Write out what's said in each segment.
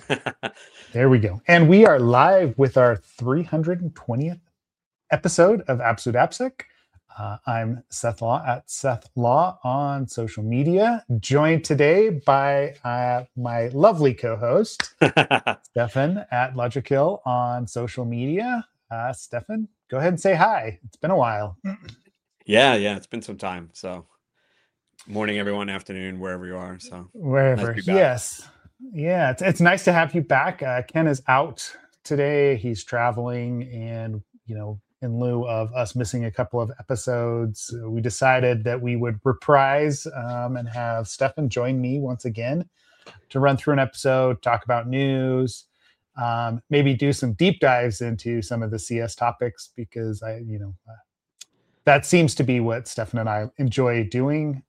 There we go. And we are live with our 320th episode of Absolute AppSec. I'm Seth Law at Seth Law on social media, joined today by my lovely co-host, Stefan at Logic on social media. Stefan, go ahead and say hi. It's been a while. Yeah, it's been some time. So morning, everyone, afternoon, wherever you are. So nice to Wherever. be back. Yes. Yeah, it's nice to have you back. Ken is out today. He's traveling, and in lieu of us missing a couple of episodes, we decided that we would reprise and have Stefan join me once again to run through an episode, talk about news, maybe do some deep dives into some of the CS topics because that seems to be what Stefan and I enjoy doing.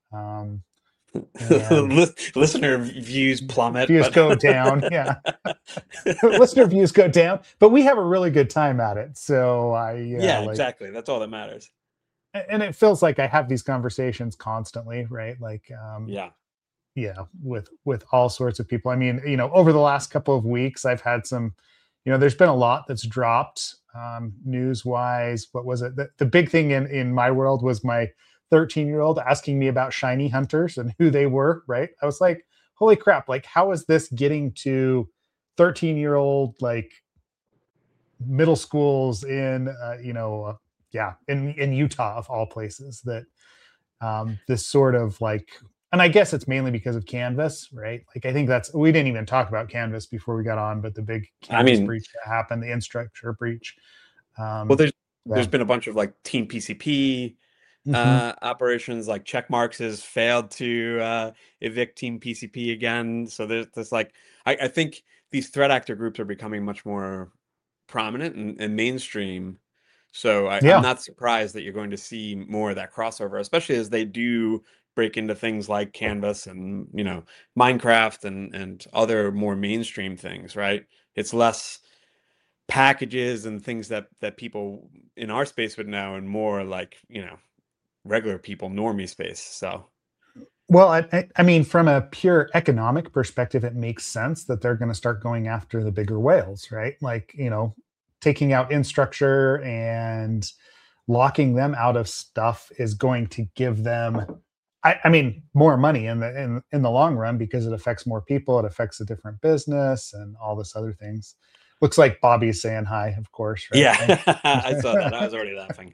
And Listener views plummet, views but go down. Yeah. Listener views go down, but we have a really good time at it. So yeah, exactly. That's all that matters. and it feels like I have these conversations constantly, right? Like, Yeah. yeah, with all sorts of people. I mean, over the last couple of weeks, I've had some, there's been a lot that's dropped news wise. What was it? The big thing in my world was my 13-year-old asking me about shiny hunters and who they were. Right? I was like, holy crap! Like, how is this getting to 13-year-old like middle schools in yeah, in Utah of all places, that this sort of like, and I guess it's mainly because of Canvas, right? Like, I think we didn't even talk about Canvas before we got on, but the big I Canvas mean, breach that happened, the infrastructure breach. well, um there's yeah. been a bunch of like Team PCP Hmm. operations, like Checkmarks has failed to evict Team PCP again. So there's like I think these threat actor groups are becoming much more prominent and mainstream. So I'm Yeah. not surprised that you're going to see more of that crossover, especially as they do break into things like Canvas and Minecraft and other more mainstream things, right? It's less packages and things that people in our space would know, and more like regular people, normie space. So Well, I mean, from a pure economic perspective, it makes sense that they're going to start going after the bigger whales, right? Like, taking out infrastructure and locking them out of stuff is going to give them, I mean, more money in the long run, because it affects more people, it affects a different business, and all this other things. Looks like Bobby's saying hi, of course, right? yeah, I saw that. I was already laughing.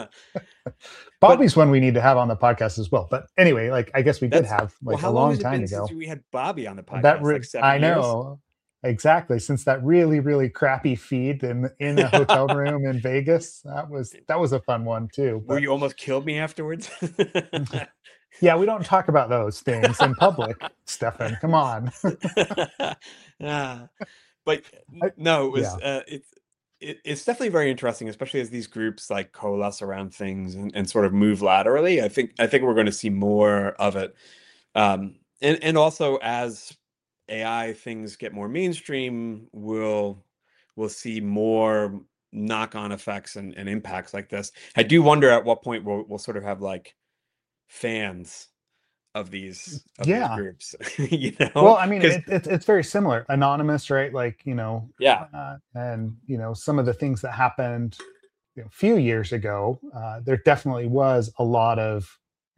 But Bobby's one we need to have on the podcast as well. But anyway, like, I guess we did that's have well, like a how long long has it time been since ago. we had Bobby on the podcast? Like I 7 years? know exactly, since that really really crappy feed in a hotel room in Vegas. That was a fun one too. Where But you almost killed me afterwards? yeah, we don't talk about those things in public, Stefan. Come on. Ah, but I, no, it was yeah. it's definitely very interesting, especially as these groups like coalesce around things and sort of move laterally. I think we're going to see more of it. And also as AI things get more mainstream, we'll see more knock-on effects and impacts like this. I do wonder at what point we'll sort of have like fans of these Yeah. groups, Well, I mean, because it's very similar. Anonymous, right? Like, yeah, and some of the things that happened a few years ago, there definitely was a lot of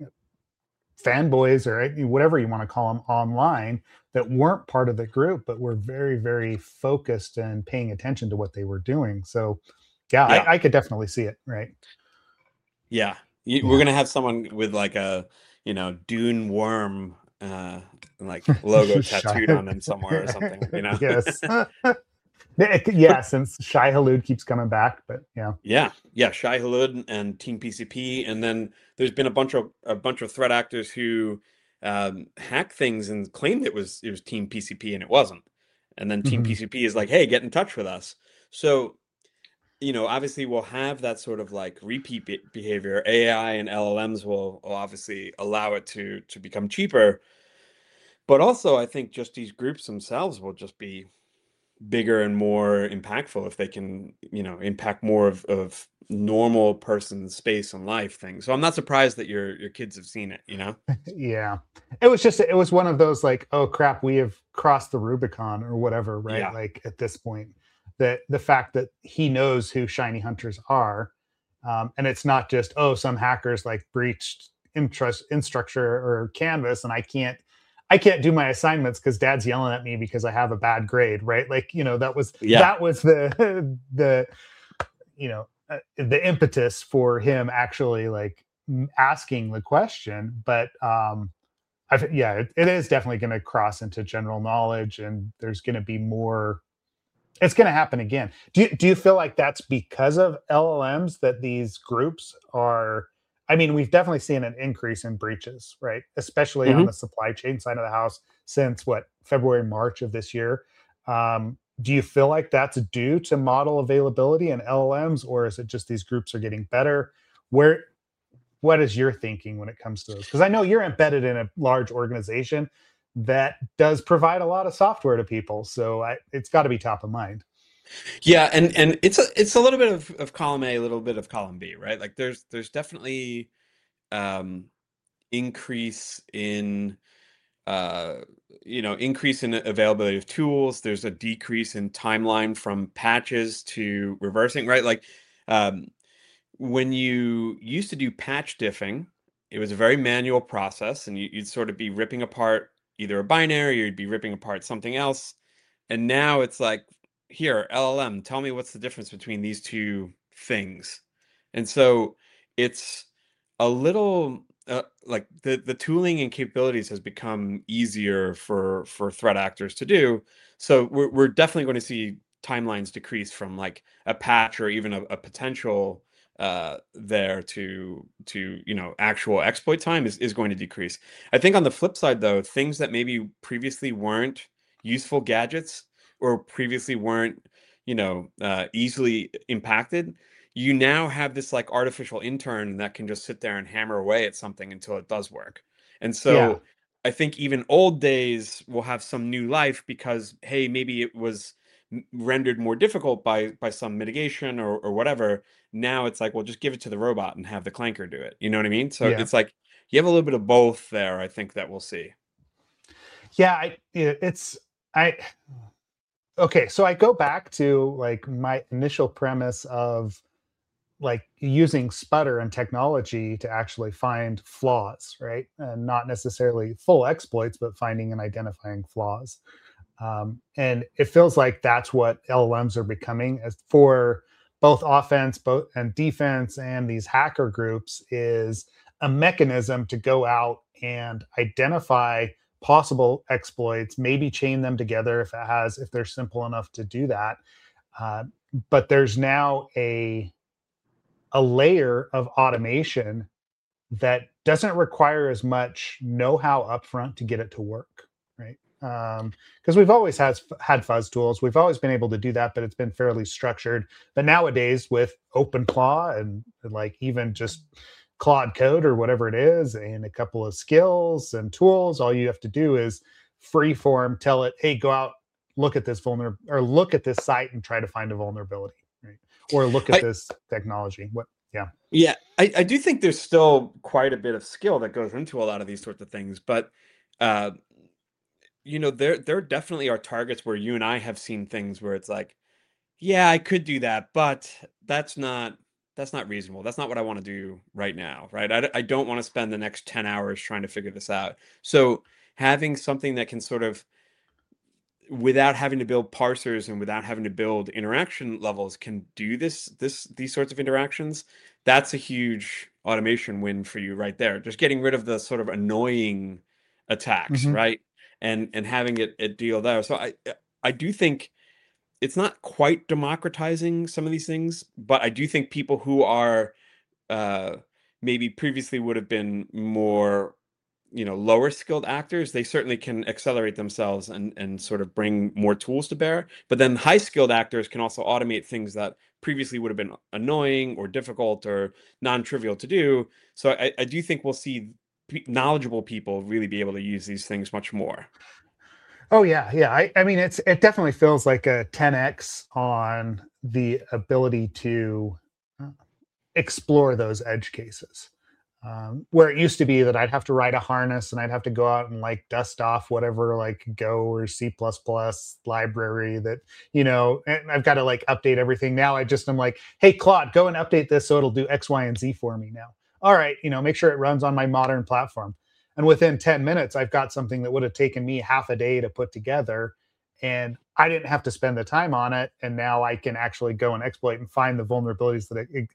fanboys, or whatever you want to call them, online, that weren't part of the group but were very very focused and paying attention to what they were doing. So yeah, yeah, I could definitely see it, right? yeah. We're Yeah. gonna have someone with like a Dune worm like logo tattooed Shy. on them somewhere or something. Yes. Yeah, since Shai Halud keeps coming back, but yeah. Yeah, Shai Hulud and Team PCP, and then there's been a bunch of threat actors who hacked things and claimed it was Team PCP and it wasn't. And then Team Mhm. PCP is like, "Hey, get in touch with us." So, obviously we'll have that sort of like repeat behavior. AI and LLMs will obviously allow it to become cheaper, but also I think just these groups themselves will just be bigger and more impactful if they can, impact more of normal person's space and life things. So I'm not surprised that your kids have seen it. Yeah. It was one of those like, oh crap, we have crossed the Rubicon or whatever, right? Yeah. Like at this point, that the fact that he knows who shiny hunters are, and it's not just, oh, some hackers like breached interest in structure or canvas and I can't do my assignments because dad's yelling at me because I have a bad grade, right? Like, that was Yeah. that was the the impetus for him actually like asking the question. But yeah, it is definitely going to cross into general knowledge, and there's going to be more. It's going to happen again. Do you feel like that's because of LLMs that these groups are? I mean, we've definitely seen an increase in breaches, right? Especially on Hmm. the supply chain side of the house since what, February, March of this year. Do you feel like that's due to model availability and LLMs, or is it just these groups are getting better? Where what is your thinking when it comes to those? Because I know you're embedded in a large organization that does provide a lot of software to people, so it's got to be top of mind. Yeah, and it's a little bit of column A, a little bit of column B, right? Like there's definitely um increase in uh increase in availability of tools. There's a decrease in timeline from patches to reversing, right? Like um when you used to do patch diffing, it was a very manual process, and you'd sort of be ripping apart either a binary or you'd be ripping apart something else. And now it's like, here, LLM, tell me what's the difference between these two things. And so it's a little like the tooling and capabilities has become easier for threat actors to do. So we're definitely going to see timelines decrease from like a patch or even a potential there to actual exploit time is going to decrease. I think on the flip side though, things that maybe previously weren't useful gadgets or previously weren't easily impacted, you now have this like artificial intern that can just sit there and hammer away at something until it does work. And Yeah, so I think even old days will have some new life because, hey, maybe it was rendered more difficult by some mitigation or whatever. Now it's like, well, just give it to the robot and have the clanker do it. You know what I mean? So yeah, it's like you have a little bit of both there, I think, that we'll see. yeah. It's I okay. So I go back to like my initial premise of like using sputter and technology to actually find flaws, right? And not necessarily full exploits, but finding and identifying flaws. And it feels like that's what LLMs are becoming as for both offense, both and defense, and these hacker groups is a mechanism to go out and identify possible exploits, maybe chain them together if they're simple enough to do that. Uh, but there's now a layer of automation that doesn't require as much know-how upfront to get it to work, right? Because we've always had fuzz tools, we've always been able to do that, but it's been fairly structured. But nowadays, with OpenClaw and like even just Claude Code or whatever it is, and a couple of skills and tools, all you have to do is freeform tell it, hey, go out, look at this vulnerable or look at this site and try to find a vulnerability, right? Or look at I this technology. What? Yeah. Yeah, I do think there's still quite a bit of skill that goes into a lot of these sorts of things, but uh, there definitely are targets where you and I have seen things where it's like, yeah, I could do that, but that's not that's not reasonable. That's not what I want to do right now, right? I don't want to spend the next 10 hours trying to figure this out. So having something that can sort of without having to build parsers and without having to build interaction levels can do these sorts of interactions, that's a huge automation win for you right there, just getting rid of the sort of annoying attacks, Hmm. right? And having it deal there. So I do think it's not quite democratizing some of these things, but I do think people who are uh maybe previously would have been more lower skilled actors, they certainly can accelerate themselves and sort of bring more tools to bear. But then high skilled actors can also automate things that previously would have been annoying or difficult or non-trivial to do. So I do think we'll see knowledgeable people really be able to use these things much more. Oh yeah, yeah. I mean, it definitely feels like a 10x on the ability to uh, explore those edge cases. Where it used to be that I'd have to write a harness and I'd have to go out and like dust off whatever like Go or C++ library that, and I've got to like update everything. Now I just am like, hey, Claude, go and update this so it'll do X, Y, and Z for me now. All right, make sure it runs on my modern platform. And within 10 minutes, I've got something that would have taken me half a day to put together. And I didn't have to spend the time on it. And now I can actually go and exploit and find the vulnerabilities that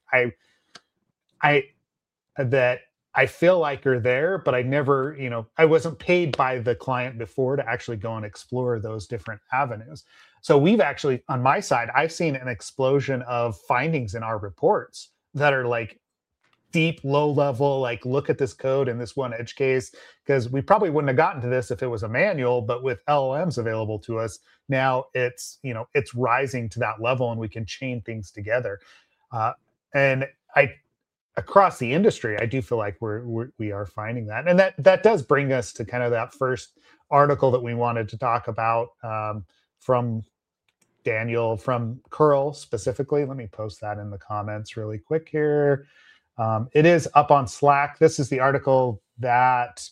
I that I feel like are there, but I never, I wasn't paid by the client before to actually go and explore those different avenues. So we've actually, on my side, I've seen an explosion of findings in our reports that are like deep, low level, like look at this code in this one edge case, because we probably wouldn't have gotten to this if it was a manual, but with LLMs available to us, now it's rising to that level and we can chain things together. And I across the industry, I do feel like we are finding that, and that does bring us to kind of that first article that we wanted to talk about from Daniel from Curl specifically. Let me post that in the comments really quick here. It is up on Slack. This is the article that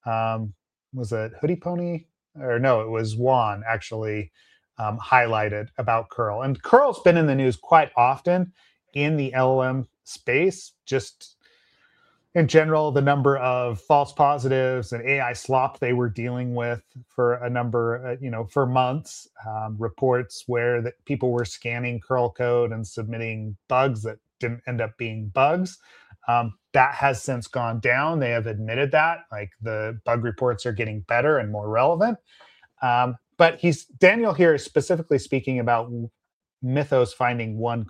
was it Hoodie Pony or no, it was Juan actually highlighted about Curl, and Curl's been in the news quite often in the LLM space, just in general, the number of false positives and AI slop they were dealing with for a number, for months. Reports where that people were scanning curl code and submitting bugs that didn't end up being bugs. That has since gone down. They have admitted that, like the bug reports are getting better and more relevant. But Daniel here is specifically speaking about Mythos finding one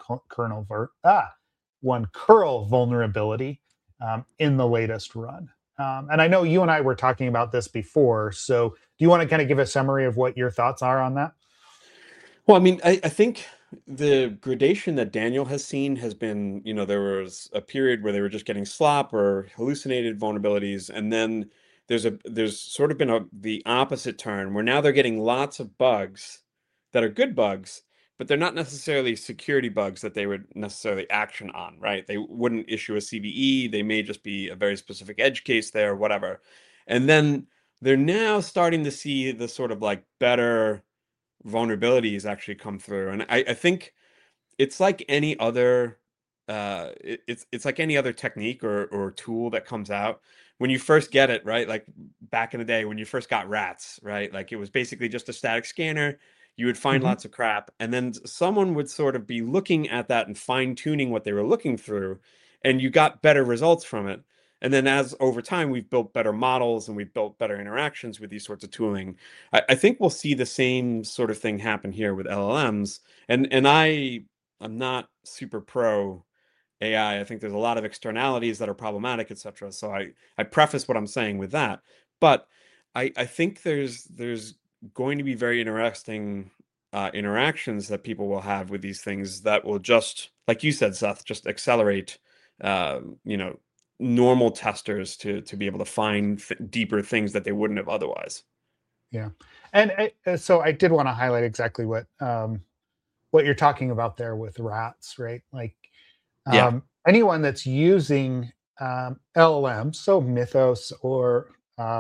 curl vulnerability in the latest run. And I know you and I were talking about this before. So do you want to kind of give a summary of what your thoughts are on that? Well, I mean, I think the gradation that Daniel has seen has been, there was a period where they were just getting slop or hallucinated vulnerabilities, and then there's sort of been the opposite turn where now they're getting lots of bugs that are good bugs, but they're not necessarily security bugs that they would necessarily action on, right? They wouldn't issue a CVE, they may just be a very specific edge case there, whatever. And then they're now starting to see the sort of like better vulnerabilities actually come through. And I think it's like any other it's like any other technique or tool that comes out. When you first get it, right? Like back in the day when you first got rats, right? Like it was basically just a static scanner. You would find Mm-hmm. lots of crap, and then someone would sort of be looking at that and fine-tuning what they were looking through, and you got better results from it. And then as over time we've built better models and we've built better interactions with these sorts of tooling, I think we'll see the same sort of thing happen here with LLMs. And I'm not super pro AI. I think there's a lot of externalities that are problematic, etc. So I preface what I'm saying with that. But I think there's going to be very interesting interactions that people will have with these things that will just, like you said, Seth, just accelerate, uh, you know, normal testers to be able to find deeper things that they wouldn't have otherwise. Yeah, and so I did want to highlight exactly what you're talking about there with rats, right? Like Yeah. anyone that's using LLM, so Mythos or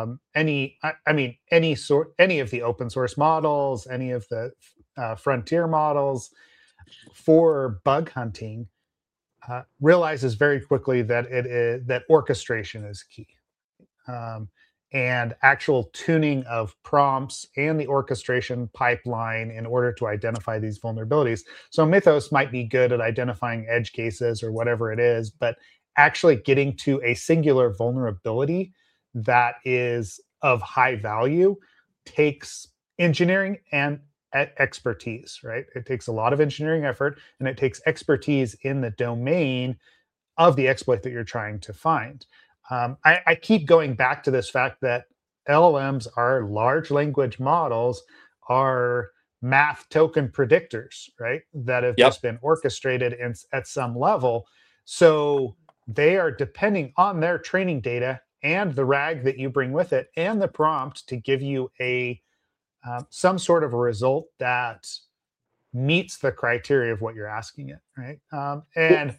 I mean, any of the open source models, any of the frontier models for bug hunting, realizes very quickly that that orchestration is key. Um, and actual tuning of prompts and the orchestration pipeline in order to identify these vulnerabilities. So Mythos might be good at identifying edge cases or whatever it is, but actually getting to a singular vulnerability that is of high value takes engineering and expertise, right? It takes a lot of engineering effort and it takes expertise in the domain of the exploit that you're trying to find. I keep going back to this fact that LLMs are large language models, are math token predictors, right? That have Yep. just been orchestrated at some level. So they are depending on their training data and the RAG that you bring with it and the prompt to give you some sort of a result that meets the criteria of what you're asking it, right? Well,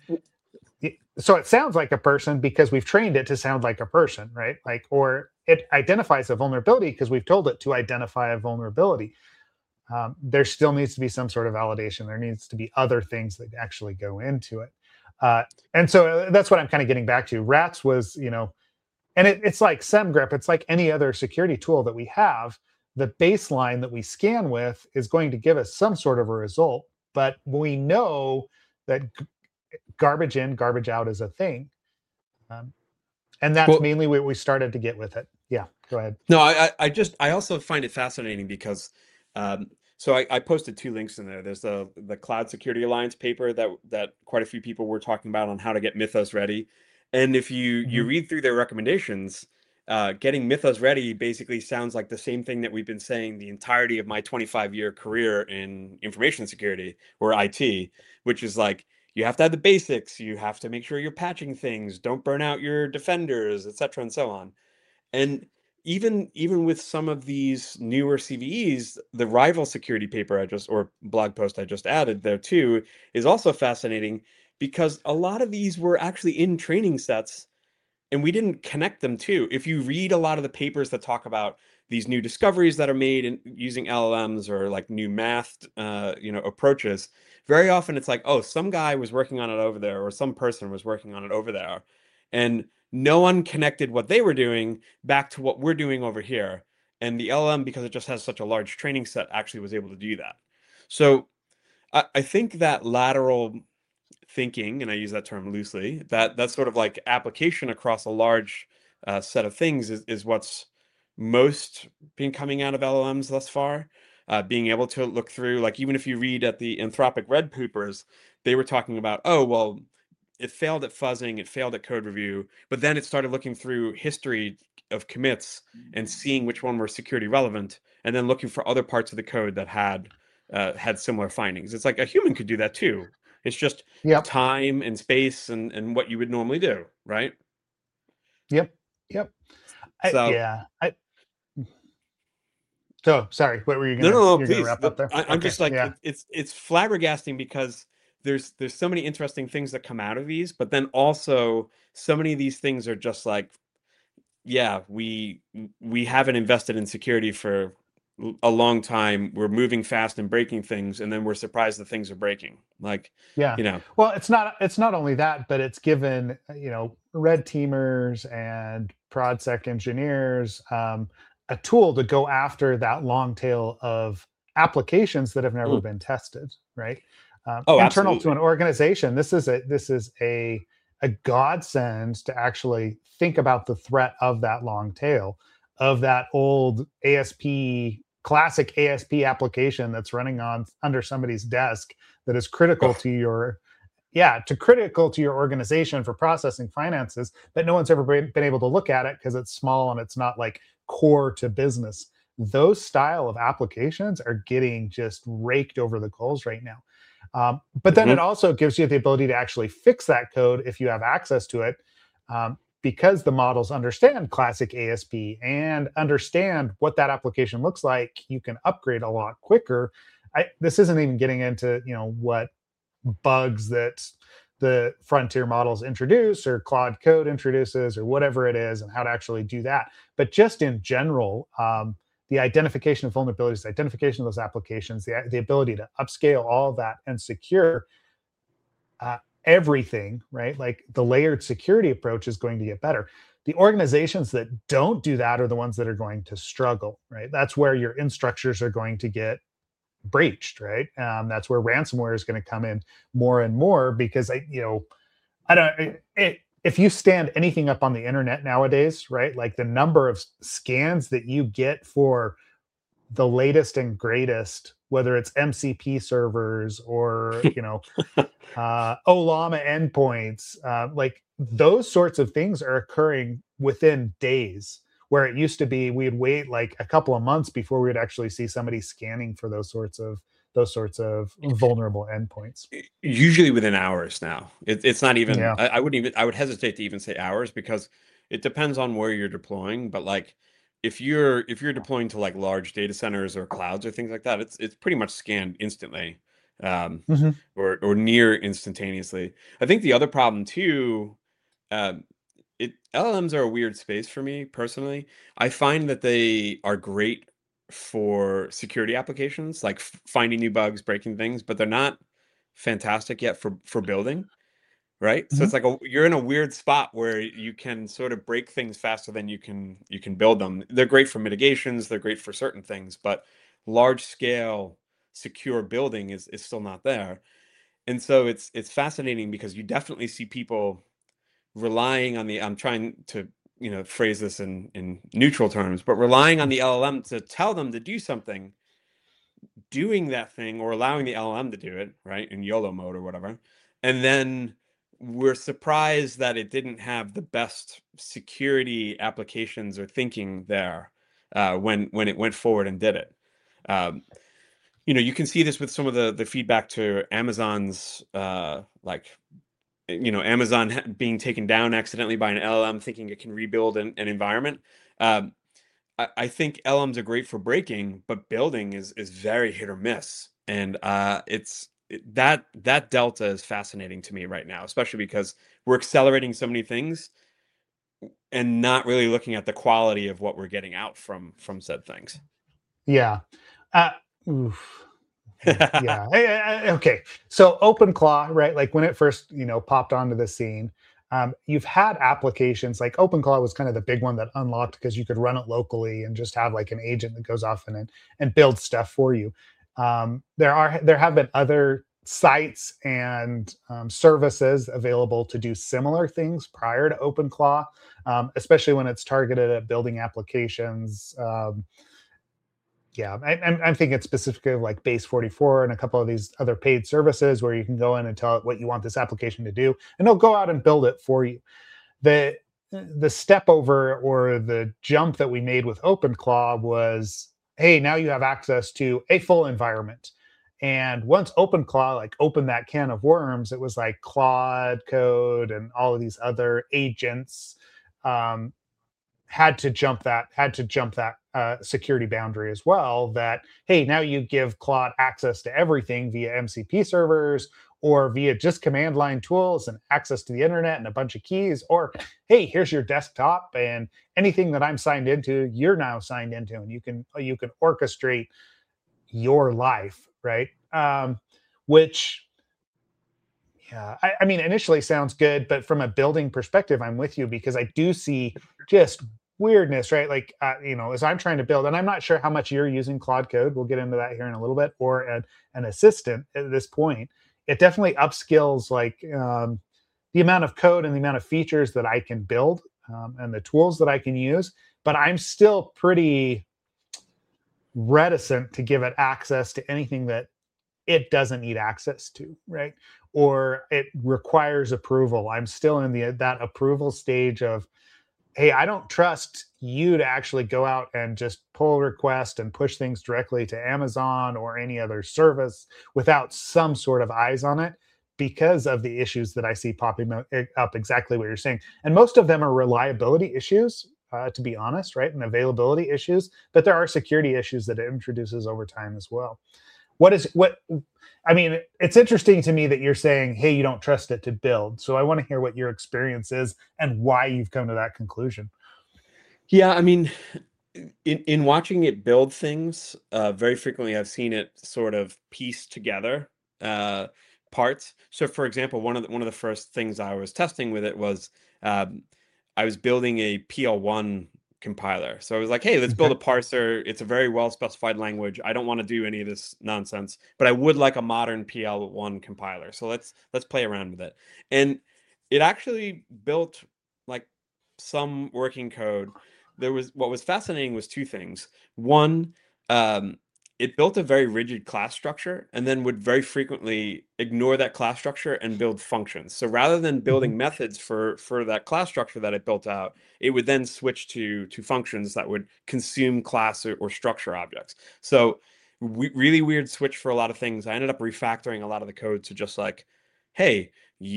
So it sounds like a person because we've trained it to sound like a person, right? Like, or it identifies a vulnerability because we've told it to identify a vulnerability. There still needs to be some sort of validation. There needs to be other things that actually go into it. Uh, and so that's what I'm kind of getting back to. Rats was, and it's like SemGrep, it's like any other security tool that we have. The baseline that we scan with is going to give us some sort of a result, but we know that garbage in, garbage out is a thing. Um, and that's well, mainly what we started to get with it. Yeah, go ahead. no, I also find it fascinating because so I posted two links in there. There's the Cloud Security Alliance paper that quite a few people were talking about on how to get Mythos ready. And if you Mhm. read through their recommendations, getting Mythos ready basically sounds like the same thing that we've been saying the entirety of my 25-year career in information security or IT, which is like you have to have the basics, you have to make sure you're patching things, don't burn out your defenders, etc., and so on. And even with some of these newer CVEs, the rival security paper I just or blog post I just added there too is also fascinating because a lot of these were actually in training sets and we didn't connect them to. If you read a lot of the papers that talk about these new discoveries that are made in using LLMs or like new math, approaches, very often it's like, oh, some guy was working on it over there, or some person was working on it over there, and no one connected what they were doing back to what we're doing over here. And the LLM, because it just has such a large training set, actually was able to do that. So I think that lateral thinking, and I use that term loosely, that sort of like application across a large set of things is what's most been coming out of LLMs thus far. Being able to look through, like even if you read at the Anthropic Red Poopers, they were talking about, oh, well, it failed at fuzzing, it failed at code review, but then it started looking through history of commits and seeing which one were security relevant, and then looking for other parts of the code that had similar findings. It's like a human could do that too. It's just Yep. time and space and what you would normally do, right? Yep. Yep. So Yeah. So sorry. What were you no, gonna? no, no, You're gonna please. wrap up there? I'm Okay. just like Yeah. it's flabbergasting because there's so many interesting things that come out of these, but then also so many of these things are just like, yeah, we haven't invested in security for a long time. We're moving fast and breaking things, and then we're surprised that things are breaking. Like, Yeah. you know, Well, it's not only that, but it's given, red teamers and ProdSec engineers a tool to go after that long tail of applications that have never mm, been tested, right? oh, Internal to absolutely. an organization, this is a godsend to actually think about the threat of that long tail of that old ASP classic ASP application that's running on under somebody's desk that is critical Ugh. to your critical to your organization for processing finances, but no one's ever been able to look at it because it's small and it's not like core to business. Those style of applications are getting just raked over the coals right now. But then it Mhm. also gives you the ability to actually fix that code if you have access to it, because the models understand classic ASP and understand what that application looks like. You can upgrade a lot quicker. This isn't even getting into what bugs that the frontier models introduce or Claude Code introduces or whatever it is, and how to actually do that. But just in general, the identification of vulnerabilities, the identification of those applications, the ability to upscale all of that and secure uh, everything, right? Like the layered security approach is going to get better. The organizations that don't do that are the ones that are going to struggle, right? That's where your infrastructures are going to get breached, right? That's where ransomware is going to come in more and more because I don't. If you stand anything up on the internet nowadays, right? Like the number of scans that you get for the latest and greatest, whether it's MCP servers or OLAMA endpoints, like those sorts of things are occurring within days. Where it used to be, we'd wait like a couple of months before we would actually see somebody scanning for those sorts of vulnerable endpoints. Usually within hours now. It's not even, Yeah. I wouldn't even, I would hesitate to even say hours because it depends on where you're deploying. But like if you're deploying to like large data centers or clouds or things like that, it's pretty much scanned instantly, um, Hmm. or near instantaneously. I think the other problem too, um, LLMs are a weird space for me personally. I find that they are great for security applications, like finding new bugs, breaking things, but they're not fantastic yet for building. Right? So Hmm. it's like you're in a weird spot where you can sort of break things faster than you can build them. They're great for mitigations, they're great for certain things, but large scale secure building is still not there. And so it's fascinating because you definitely see people relying on I'm trying to, phrase this in neutral terms, but relying on the LLM to tell them to do something, doing that thing or allowing the LLM to do it, right, in YOLO mode or whatever. And then we're surprised that it didn't have the best security applications or thinking there, when it went forward and did it. Um, you can see this with some of the feedback to Amazon's, Amazon being taken down accidentally by an LLM thinking it can rebuild an environment. Um, I think LMs are great for breaking, but building is very hit or miss. And that delta is fascinating to me right now, especially because we're accelerating so many things and not really looking at the quality of what we're getting out from said things. Yeah. Uh, oof. Yeah. Okay. So OpenClaw, right? Like when it first, popped onto the scene, you've had applications like OpenClaw was kind of the big one that unlocked because you could run it locally and just have like an agent that goes off and builds stuff for you. There have been other sites and services available to do similar things prior to OpenClaw, especially when it's targeted at building applications. Yeah, I'm thinking specifically of like Base 44 and a couple of these other paid services where you can go in and tell it what you want this application to do, and they'll go out and build it for you. The the step over or the jump that we made with OpenClaw was, hey, now you have access to a full environment. And once OpenClaw like opened that can of worms, it was like Claude Code and all of these other agents um, had to jump that security boundary as well, that hey, now you give Claude access to everything via MCP servers or via just command line tools and access to the internet and a bunch of keys, or hey, here's your desktop and anything that I'm signed into, you're now signed into, and you can orchestrate your life, right? Which, yeah, I mean, initially sounds good, but from a building perspective, I'm with you because I do see just weirdness, right? Like, as I'm trying to build, and I'm not sure how much you're using Claude Code. We'll get into that here in a little bit, or an assistant at this point. It definitely upskills like the amount of code and the amount of features that I can build, and the tools that I can use. But I'm still pretty reticent to give it access to anything that it doesn't need access to, right? Or it requires approval. I'm still in that approval stage of, hey, I don't trust you to actually go out and just pull a request and push things directly to Amazon or any other service without some sort of eyes on it, because of the issues that I see popping up, exactly what you're saying. And most of them are reliability issues, to be honest, right? And availability issues, but there are security issues that it introduces over time as well. What I mean, it's interesting to me that you're saying, hey, you don't trust it to build. So I want to hear what your experience is and why you've come to that conclusion. Yeah, I mean, in watching it build things, very frequently I've seen it sort of piece together uh, parts. So, for example, one of the first things I was testing with it was, um, I was building a PL1 compiler. So I was like, hey, let's build Okay. a parser. It's a very well specified language. I don't want to do any of this nonsense, but I would like a modern PL1 compiler. So let's play around with it. And it actually built like some working code. What was fascinating was two things. One, um, it built a very rigid class structure and then would very frequently ignore that class structure and build functions. So rather than Mhm. building methods for that class structure that it built out, it would then switch to functions that would consume class or structure objects. So really weird switch for a lot of things. I ended up refactoring a lot of the code to just like hey,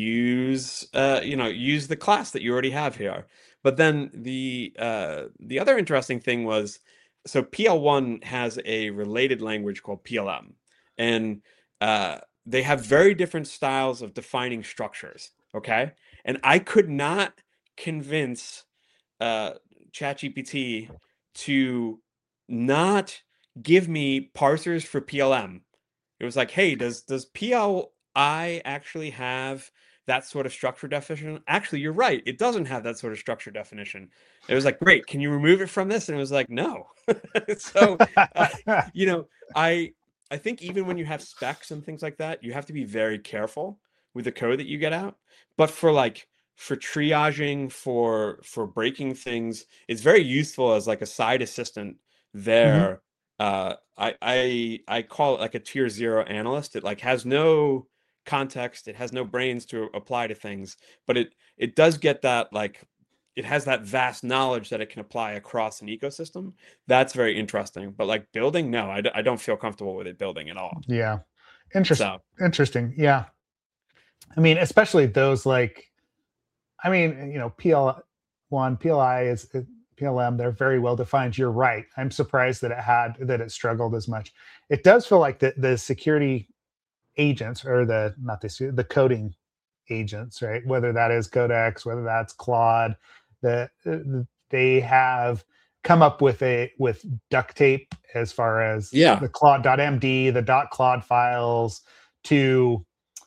use the class that you already have here. But then the other interesting thing was, so PL1 has a related language called PLM, and they have very different styles of defining structures. Okay, and I could not convince uh, ChatGPT to not give me parsers for PLM. It was like, hey, does PLI actually have that sort of structure definition? Actually, you're right. It doesn't have that sort of structure definition. It was like, great. Can you remove it from this? And it was like, no. So, uh, you know, I I think even when you have specs and things like that, you have to be very careful with the code that you get out. But for triaging, for breaking things, it's very useful as like a side assistant Mhm. there. I call it like a tier zero analyst. It like has no context, it has no brains to apply to things, but it does get that, like, it has that vast knowledge that it can apply across an ecosystem. That's very interesting. But like building, no, I don't feel comfortable with it building at all. Yeah. Interest So interesting. Yeah. I mean, especially those like, I mean, PL1, PLI PLM, they're very well defined. You're right. I'm surprised that it struggled as much. It does feel like the security agents, or the not the coding agents, right? Whether that is Codex, whether that's Claude, they have come up with duct tape as far as yeah. the Claude.md, the .claude files to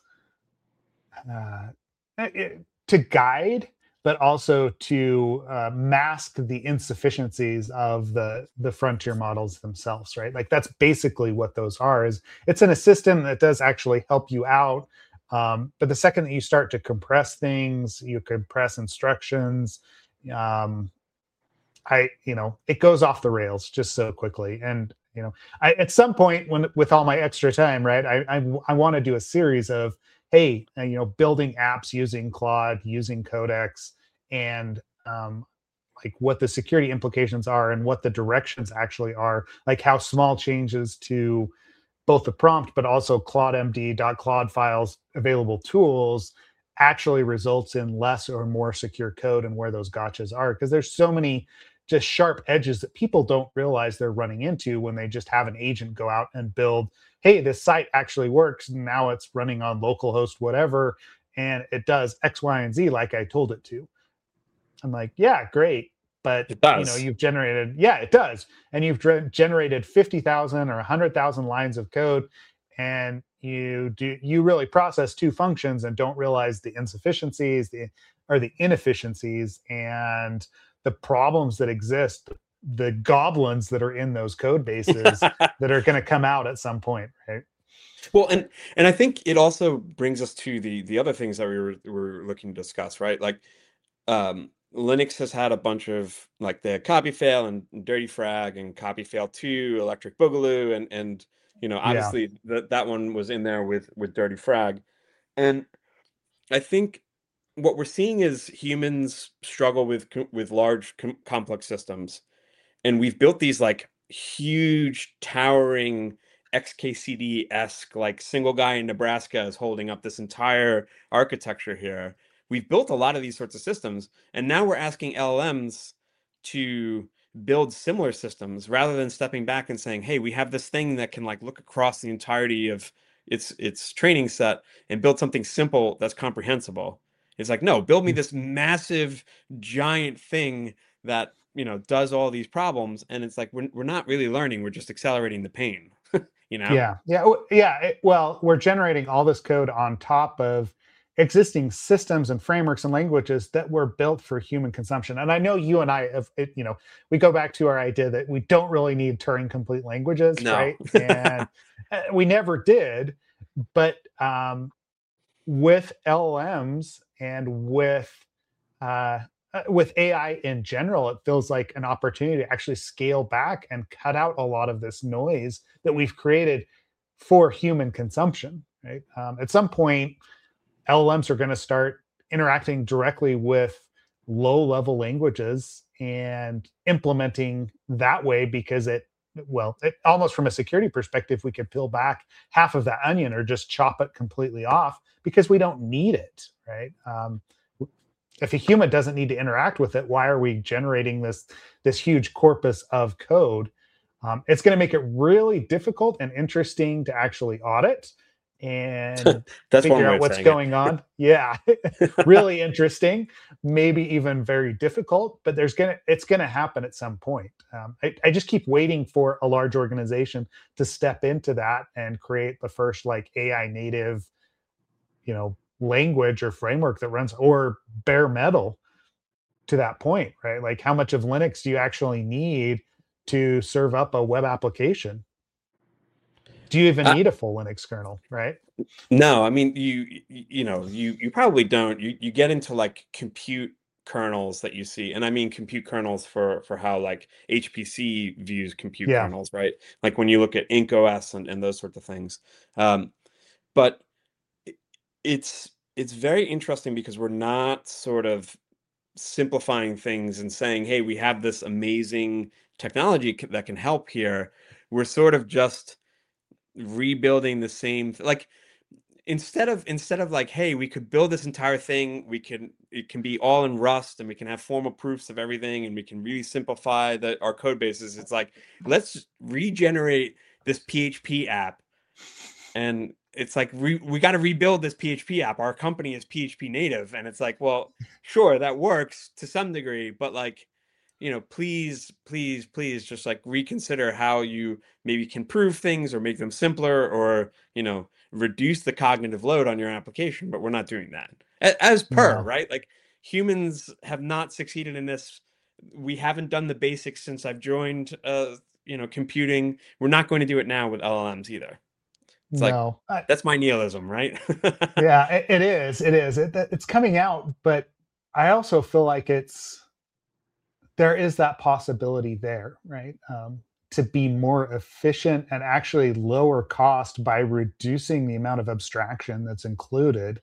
uh, to guide, but also to mask the insufficiencies of the frontier models themselves, right? Like that's basically what those are. Is it's an assistant that does actually help you out, but the second that you start to compress things, you compress instructions. Um, it goes off the rails just so quickly, and I at some point, when with all my extra time, right, I want to do a series of, hey, building apps using Claude, using Codex, and like what the security implications are and what the directions actually are, like how small changes to both the prompt but also claudemd.claude files available tools actually results in less or more secure code, and where those gotchas are, because there's so many just sharp edges that people don't realize they're running into when they just have an agent go out and build, hey, this site actually works, and now it's running on localhost whatever, and it does X, Y, and Z like I told it to. I'm like, yeah, great. But It does. you've generated, yeah, it does. And you've generated 50,000 or 100,000 lines of code, and you really process two functions and don't realize the insufficiencies, the inefficiencies, and the problems that exist, the goblins that are in those code bases that are going to come out at some point, right? Well, and I think it also brings us to the other things that we were looking to discuss, right? Like, Linux has had a bunch of, like, the copy fail and Dirty Frag and copy fail 2, Electric Boogaloo, and Yeah. obviously that one was in there with Dirty Frag. And I think what we're seeing is humans struggle with large complex systems, and we've built these like huge towering XKCD-esque, like, single guy in Nebraska is holding up this entire architecture here. We've built a lot of these sorts of systems, and now we're asking LLMs to build similar systems rather than stepping back and saying, hey, we have this thing that can, like, look across the entirety of its training set and build something simple that's comprehensible. It's like, no, build me this massive giant thing that does all these problems. And it's like, we're not really learning, we're just accelerating the pain. you know Yeah, yeah, yeah. Well, we're generating all this code on top of existing systems and frameworks and languages that were built for human consumption. And I know you and I have, we go back to our idea that we don't really need Turing complete languages, no. right? And we never did. But with LLMs and uh, with AI in general, it feels like an opportunity to actually scale back and cut out a lot of this noise that we've created for human consumption. Right? At some point, LLMs are going to start interacting directly with low level languages and implementing that way, because it well, almost from a security perspective, we could peel back half of that onion or just chop it completely off because we don't need it, right? If a human doesn't need to interact with it, why are we generating this huge corpus of code? It's going to make it really difficult and interesting to actually audit and That's one figure way out of what's saying it. going on. Yeah, really interesting, maybe even very difficult, but it's gonna happen at some point. I just keep waiting for a large organization to step into that and create the first like AI native, language or framework that runs, or bare metal to that point, right? Like how much of Linux do you actually need to serve up a web application? Do you even Uh, need a full Linux kernel, right? no, I mean you probably don't. You get into like compute kernels that you see, and I mean compute kernels for how like HPC views compute Yeah. kernels, right? Like when you look at IncOS and those sorts of things. Um, but it- it's very interesting because we're not sort of simplifying things and saying, hey, we have this amazing technology that can help here. We're sort of just rebuilding the same like instead of like, hey, we could build this entire thing, it can be all in Rust and we can have formal proofs of everything and we can really simplify our code bases. It's like, let's regenerate this PHP app, and it's like we got to rebuild this PHP app. Our company is PHP native, and it's like, well, sure, that works to some degree, but like, please, please, please, just like reconsider how you maybe can prove things or make them simpler, or reduce the cognitive load on your application. But we're not doing that as per, No. right? Like humans have not succeeded in this. We haven't done the basics since I've joined computing. We're not going to do it now with LLMs either. It's like, No. that's my nihilism, right? Yeah, it is. It is. It's coming out, but I also feel like there is that possibility there, right? To be more efficient and actually lower cost by reducing the amount of abstraction that's included.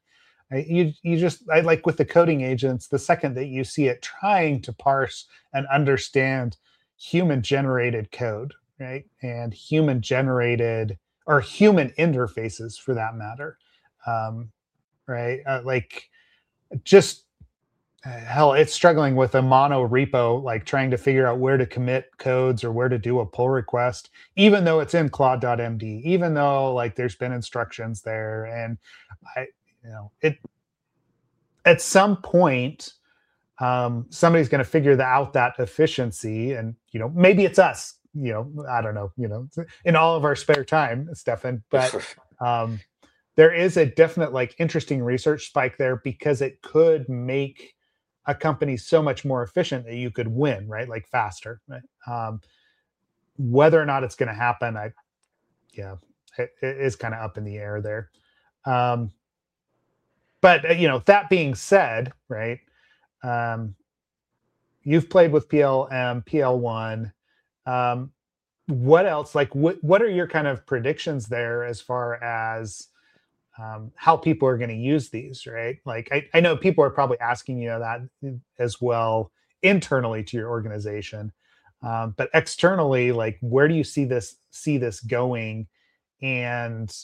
I like with the coding agents, the second that you see it trying to parse and understand human generated code, right? And human generated or human interfaces for that matter. Um, right? Like just hell, it's struggling with a mono repo, like trying to figure out where to commit codes or where to do a pull request, even though it's in Claude.md, even though like there's been instructions there. And I, it at some point, somebody's going to figure out that efficiency, and maybe it's us. I don't know. In all of our spare time, Stefan, but um, there is a definite like interesting research spike there because it could make a company so much more efficient that you could win, right? Like faster, right? Whether or not it's going to happen, yeah, it is kind of up in the air there. Um, but that being said, right? Um, you've played with PLM, PL1. Um, what else? Like, what are your kind of predictions there as far as how people are going to use these, right? Like, I know people are probably asking you that as well internally to your organization, but externally, like, where do you see this going, and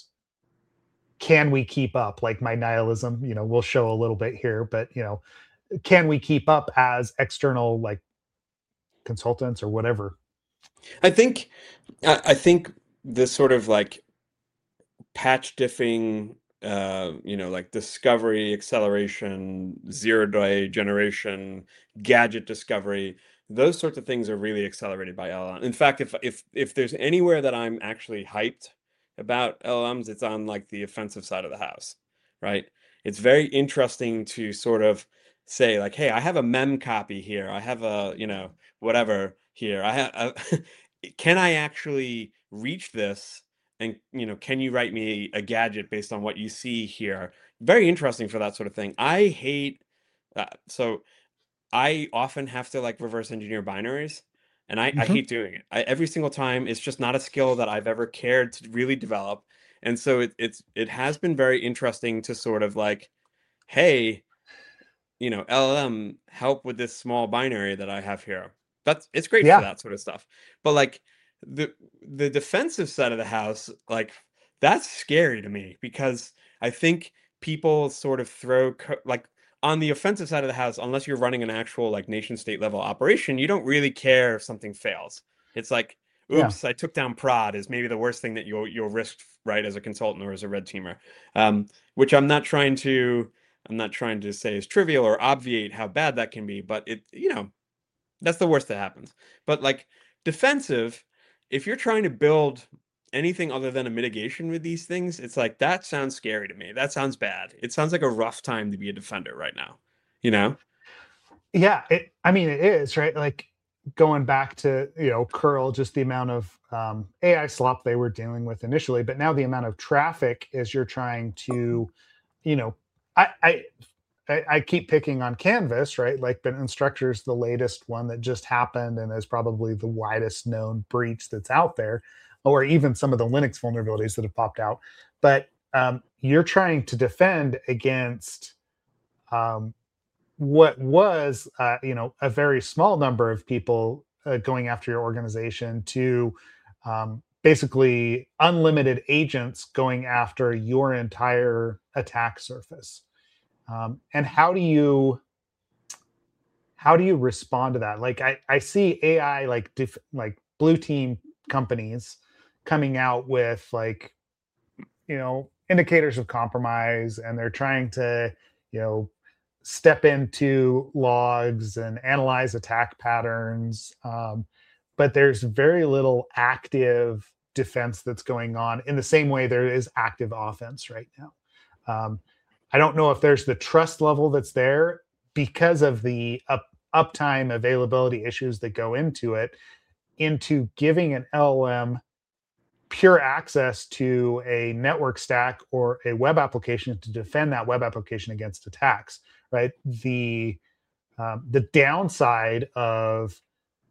can we keep up? Like my nihilism, will show a little bit here, but can we keep up as external like consultants or whatever? I think I think this sort of like patch diffing, like discovery, acceleration, zero-day generation, gadget discovery, those sorts of things are really accelerated by LLM. In fact, if there's anywhere that I'm actually hyped about LLMs, it's on like the offensive side of the house, right? It's very interesting to sort of say like, hey, I have a mem copy here. I have a, whatever here. Can I actually reach this? And can you write me a gadget based on what you see here? Very interesting for that sort of thing. I hate so I often have to like reverse engineer binaries, and I Hmm. hate doing it. Every single time, it's just not a skill that I've ever cared to really develop. And so it has been very interesting to sort of like, hey, LLM, help with this small binary that I have here. It's great for Yeah. that sort of stuff. But like the defensive side of the house, like that's scary to me because I think people sort of like on the offensive side of the house, unless you're running an actual like nation state level operation, you don't really care if something fails. It's like, Yeah. oops, I took down prod is maybe the worst thing that you'll risk, right, as a consultant or as a red teamer. Which I'm not trying to say is trivial or obviate how bad that can be, but that's the worst that happens. But like defensive, if you're trying to build anything other than a mitigation with these things, it's like that sounds scary to me. That sounds bad. It sounds like a rough time to be a defender right now, you know? Yeah, I mean, it is, right? Like going back to, curl, just the amount of AI slop they were dealing with initially, but now the amount of traffic as you're trying to, you know, I I I keep picking on Canvas, right? Like, but Instructure's the latest one that just happened and is probably the widest known breach that's out there, or even some of the Linux vulnerabilities that have popped out. But you're trying to defend against um, what was a very small number of people going after your organization to basically unlimited agents going after your entire attack surface. And how do you respond to that? Like I see AI like blue team companies coming out with like indicators of compromise, and they're trying to you know step into logs and analyze attack patterns. But there's very little active defense that's going on in the same way there is active offense right now. Um, I don't know if there's the trust level that's there because of the uptime availability issues that go into it, into giving an LLM pure access to a network stack or a web application to defend that web application against attacks. Right. The downside of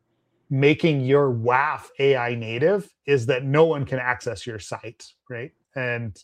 making your WAF AI native is that no one can access your site, right? And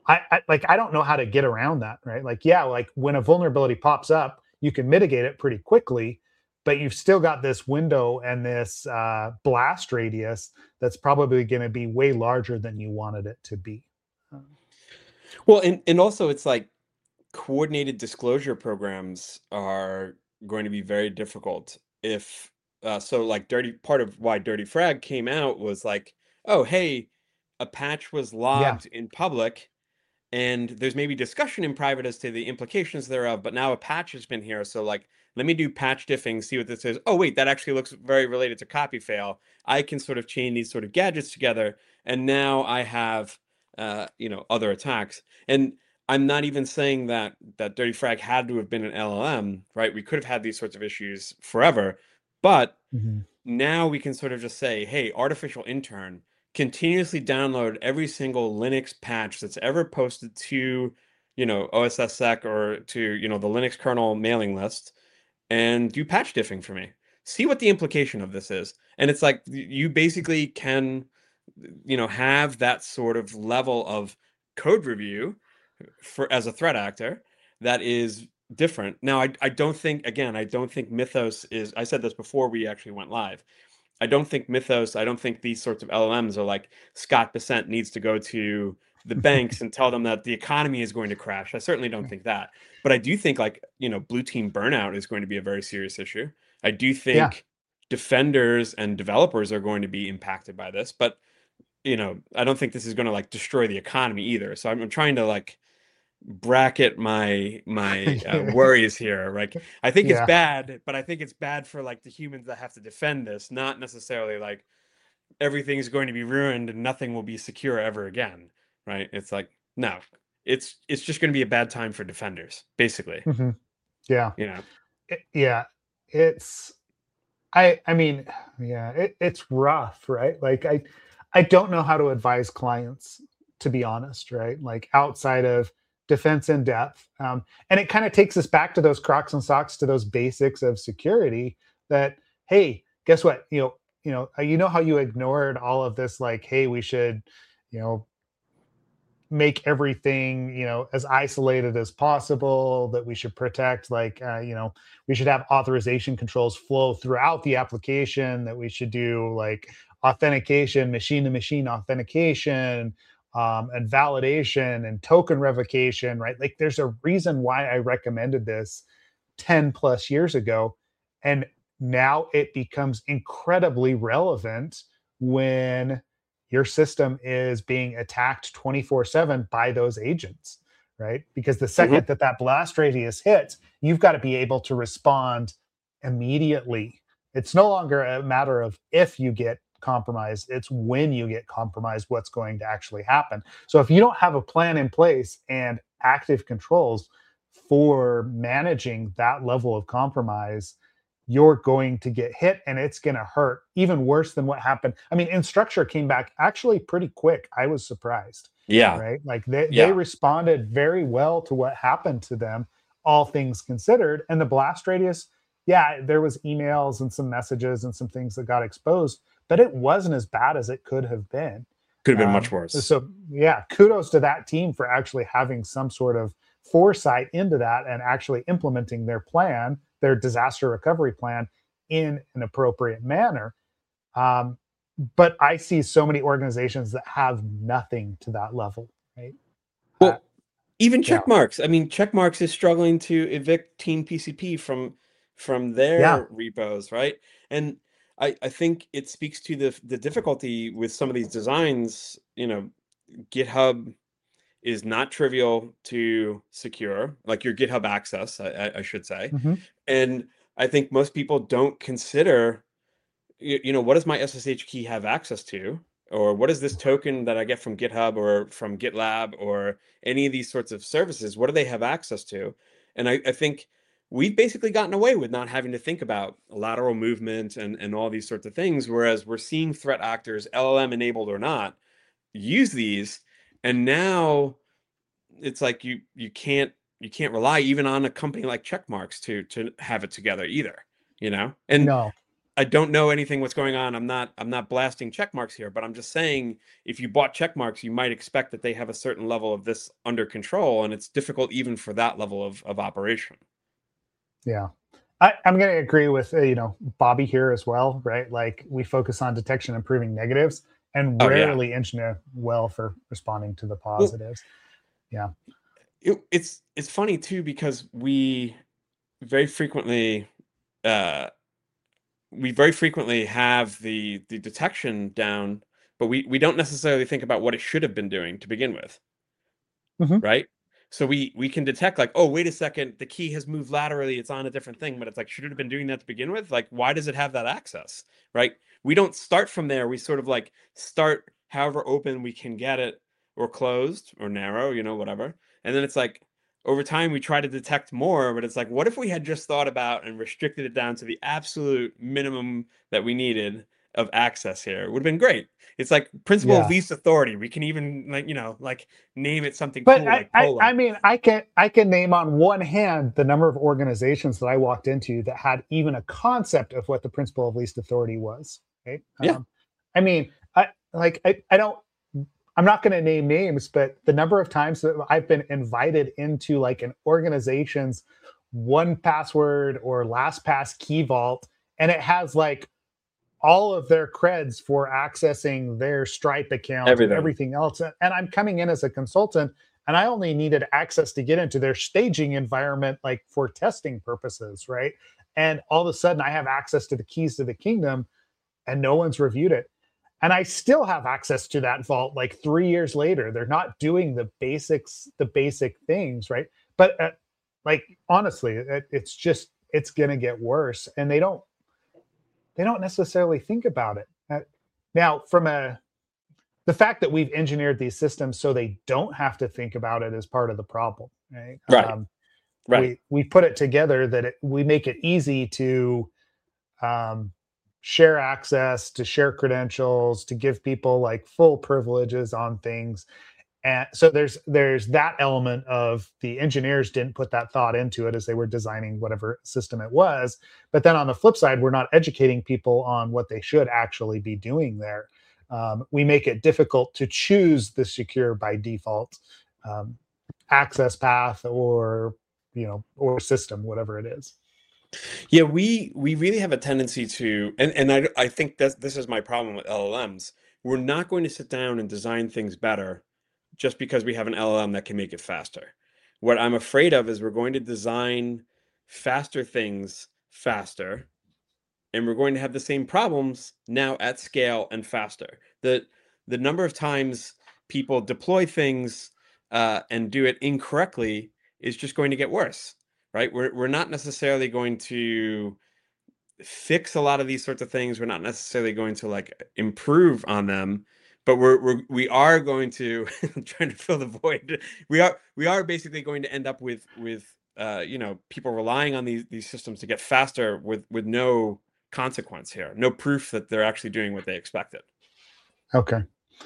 I don't know how to get around that, right? Like, yeah, like when a vulnerability pops up, you can mitigate it pretty quickly, but you've still got this window and this blast radius that's probably going to be way larger than you wanted it to be. Um, Well, and also it's like coordinated disclosure programs are going to be very difficult if so like dirty part of why Dirty Frag came out was like, oh hey, a patch was yeah. logged in public and there's maybe discussion in private as to the implications thereof, but now a patch has been here, so like let me do patch diffing, see what this is. Oh wait, that actually looks very related to copy fail. I can sort of chain these sort of gadgets together, and now I have other attacks. And I'm not even saying that Dirty Frag had to have been an LLM, right? We could have had these sorts of issues forever, but Mhm. now we can sort of just say, hey, artificial intern, continuously download every single Linux patch that's ever posted to, OSSSec or to, the Linux kernel mailing list and do patch diffing for me. See what the implication of this is. And it's like you basically can, have that sort of level of code review for as a threat actor that is different. Now, I don't think, again, I don't think Mythos is, I said this before we actually went live. I don't think Mythos, I don't think these sorts of LLMs are like Scott Bessent needs to go to the banks and tell them that the economy is going to crash. I certainly don't think that. But I do think like, blue team burnout is going to be a very serious issue. I do Yeah. think defenders and developers are going to be impacted by this, but I don't think this is going to like destroy the economy either. So I'm trying to like bracket my worries here. Like I think it's Yeah. bad, but I think it's bad for like the humans that have to defend this, not necessarily like everything's going to be ruined and nothing will be secure ever again, right? It's like no, it's just going to be a bad time for defenders, basically. Mhm. Yeah. You know, Yeah. It's I mean, yeah, it's rough, right? Like I don't know how to advise clients, to be honest, right? Like outside of defense in depth. And it kind of takes us back to those crocs and socks, to those basics of security that, hey, guess what? You know how you ignored all of this, like, hey, we should, you know, make everything as isolated as possible, that we should protect, like we should have authorization controls flow throughout the application, that we should do like authentication, machine-to-machine authentication, and validation and token revocation, right? Like there's a reason why I recommended this 10 plus years ago. And now it becomes incredibly relevant when your system is being attacked 24/7 by those agents, right? Because the Mhm. second that that blast radius hits, you've got to be able to respond immediately. It's no longer a matter of if you get compromised, it's when you get compromised, what's going to actually happen. So if you don't have a plan in place and active controls for managing that level of compromise, you're going to get hit and it's going to hurt even worse than what happened. I mean, Instructure came back actually pretty quick. I was surprised, Yeah. right? Like they Yeah. responded very well to what happened to them, all things considered. And the blast radius, yeah, there was emails and some messages and some things that got exposed, but it wasn't as bad as it could have been. Could have been much worse. So yeah, kudos to that team for actually having some sort of foresight into that and actually implementing their plan, their disaster recovery plan, in an appropriate manner. Um, but I see so many organizations that have nothing to that level, right? Uh, Well, even yeah, Checkmarx. I mean, Checkmarx is struggling to evict Team PCP from yeah, their repos, right? And I think it speaks to the difficulty with some of these designs. GitHub is not trivial to secure, like your GitHub access, I should say. hmm And I think most people don't consider, what does my SSH key have access to? Or what is this token that I get from GitHub or from GitLab or any of these sorts of services? What do they have access to? And I think we've basically gotten away with not having to think about lateral movement and all these sorts of things, whereas we're seeing threat actors, LLM enabled or not, use these. And now it's like you can't rely even on a company like Checkmarx to have it together either. And no, I don't know anything what's going on. I'm not blasting Checkmarx here, but I'm just saying if you bought Checkmarx, you might expect that they have a certain level of this under control, and it's difficult even for that level of operation. yeah. I'm going to agree with Bobby here as well, right? Like we focus on detection and proving negatives, and Oh yeah. rarely engineer well for responding to the Well, positives. Yeah. it's funny too because very frequently uh we very frequently have the detection down, but we don't necessarily think about what it should have been doing to begin with, hmm right? So we can detect like, oh, wait a second, the key has moved laterally, it's on a different thing, but it's like, should it have been doing that to begin with? Like, why does it have that access, right? We don't start from there. We sort of like start however open we can get it, or closed or narrow, whatever. And then it's like over time we try to detect more, but it's like, what if we had just thought about and restricted it down to the absolute minimum that we needed of access here? It would have been great. It's like principle of Yeah. least authority. We can even like name it something But cool like I Cola. mean, I can name on one hand the number of organizations that I walked into that had even a concept of what the principle of least authority was. Right. Yeah. I mean, I don't. I'm not going to name names, but the number of times that I've been invited into like an organization's 1Password or LastPass key vault, and it has like all of their creds for accessing their Stripe account and Everything. everything else. And I'm coming in as a consultant, and I only needed access to get into their staging environment, like for testing purposes, right? And all of a sudden, I have access to the keys to the kingdom, and no one's reviewed it. And I still have access to that vault like 3 years later. They're not doing the basics, the basic things, right? But like honestly, it's going to get worse, and they don't necessarily think about it. Now, the fact that we've engineered these systems so they don't have to think about it is part of the problem, right? Right. Right. We put it together that we make it easy to um, share access, to share credentials, to give people like full privileges on things. And so there's that element of the engineers didn't put that thought into it as they were designing whatever system it was. But then on the flip side, we're not educating people on what they should actually be doing there. We make it difficult to choose the secure by default um, access path or or system, whatever it is. Yeah, we really have a tendency to, and I think that this is my problem with LLMs. We're not going to sit down and design things better just because we have an LLM that can make it faster. What I'm afraid of is we're going to design faster things faster, and we're going to have the same problems now at scale and faster. The number of times people deploy things and do it incorrectly is just going to get worse, right? We're not necessarily going to fix a lot of these sorts of things. We're not necessarily going to like improve on them, but we are going to I'm trying to fill the void. We are basically going to end up with people relying on these systems to get faster with no consequence here, no proof that they're actually doing what they expected. Okay.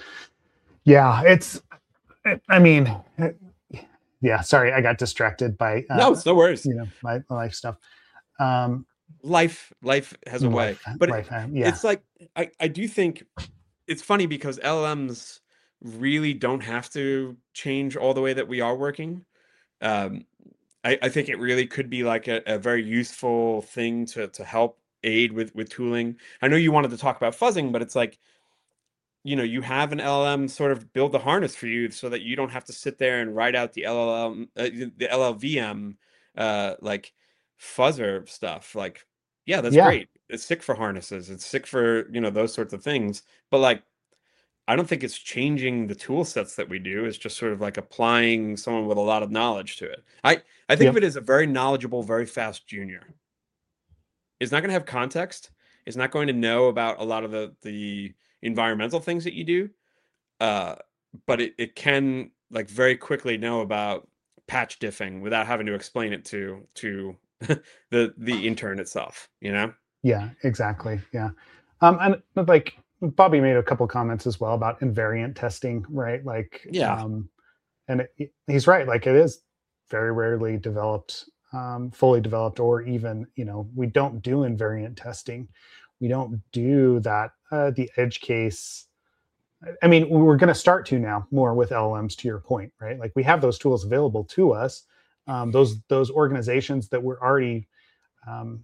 Yeah, I mean, yeah, sorry, I got distracted by No, it's no worries. my life stuff. Um, Life has a way, but yeah, it's like I do think it's funny because LLMs really don't have to change all the way that we are working. Um, I think it really could be like a very useful thing to help aid with tooling. I know you wanted to talk about fuzzing, but it's like, you have an LLM sort of build the harness for you so that you don't have to sit there and write out the LLM, the LLVM, like fuzzer stuff. Like, yeah, that's yeah, great. It's sick for harnesses. It's sick for, those sorts of things. But like, I don't think it's changing the tool sets that we do. It's just sort of like applying someone with a lot of knowledge to it. I think of yep, it as a very knowledgeable, very fast junior. It's not going to have context. It's not going to know about a lot of the environmental things that you do. Uh, but it can like very quickly know about patch diffing without having to explain it to the intern itself, you know? yeah, exactly, yeah. And like Bobby made a couple comments as well about invariant testing, right? Like, Yeah. and he's right. Like, it is very rarely developed, fully developed, or even we don't do invariant testing. We don't do that. The edge case. I mean, we're going to start to now more with LLMs. To your point, right? Like, we have those tools available to us. Those organizations that were already um,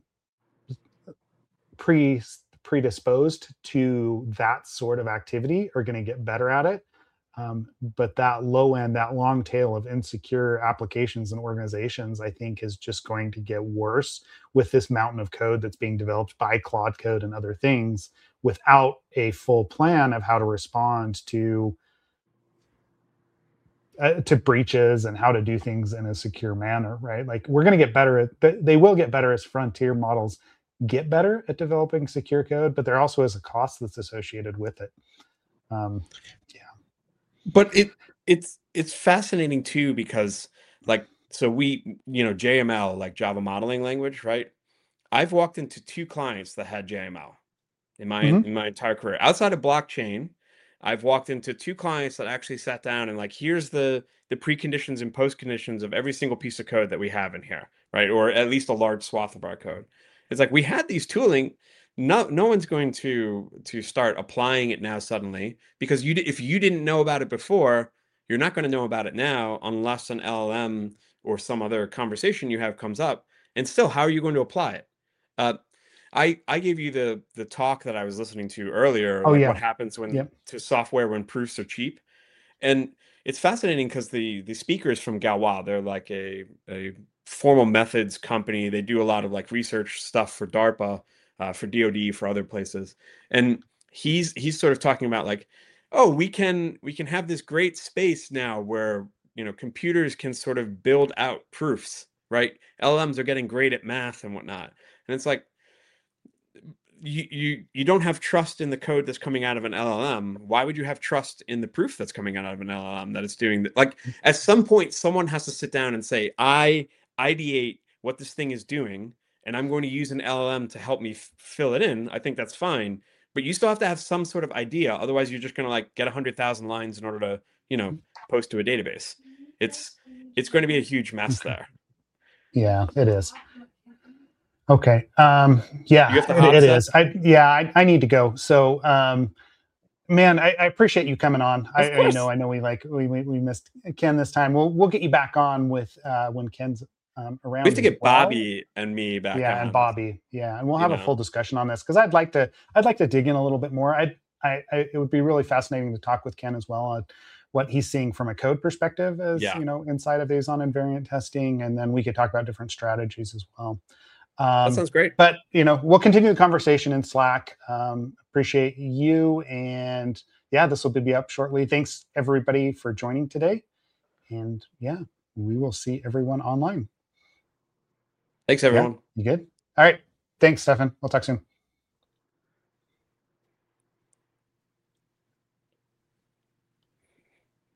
pre predisposed to that sort of activity are going to get better at it. But that low end, that long tail of insecure applications and organizations, I think, is just going to get worse with this mountain of code that's being developed by Claude Code and other things without a full plan of how to respond to breaches and how to do things in a secure manner, right? Like, we're going to get better at, they will get better as frontier models get better at developing secure code, but there also is a cost that's associated with it. Yeah. But it's fascinating too because like so we JML, like Java modeling language, right? I've walked into two clients that had JML in my Mm-hmm. in my entire career. Outside of blockchain, I've walked into two clients that actually sat down and like, here's the preconditions and postconditions of every single piece of code that we have in here, right? Or at least a large swath of our code. It's like we had these tooling. No one's going to start applying it now suddenly because if you didn't know about it before, you're not going to know about it now unless an LLM or some other conversation you have comes up. And still, how are you going to apply it? Uh, I gave you the talk that I was listening to earlier, Oh like what yeah. happens when Yep. to software when proofs are cheap. And it's fascinating because the speakers from Galois, they're like a formal methods company. They do a lot of like research stuff for DARPA, for DoD, for other places. And he's sort of talking about like, oh, we can have this great space now where computers can sort of build out proofs, right? LLMs are getting great at math and whatnot. And it's like you don't have trust in the code that's coming out of an LLM. Why would you have trust in the proof that's coming out of an LLM that it's doing that? Like at some point, someone has to sit down and say, I ideate what this thing is doing, and I'm going to use an LLM to help me fill it in. I think that's fine, but you still have to have some sort of idea. Otherwise, you're just going to like get 100,000 lines in order to post to a database. It's it's going to be a huge mess Okay. there. Yeah, it is. Okay. You Yeah, have the hot it set, is. I need to go. So, man, I appreciate you coming on. of course. I know we missed Ken this time. We'll get you back on with when Ken's We around have to as get well. Bobby and me back Yeah, and on, Bobby. Yeah, and we'll you have a know. full discussion on this because I'd like to dig in a little bit more. It would be really fascinating to talk with Ken as well on what he's seeing from a code perspective, as Yeah, inside of ASON and variant testing, and then we could talk about different strategies as well. that Um, sounds great. but we'll continue the conversation in Slack. Appreciate you, and yeah, this will be up shortly. Thanks everybody for joining today, and yeah, we will see everyone online. Thanks, Yeah, everyone. you good? All right. Thanks, Stefan. We'll talk soon.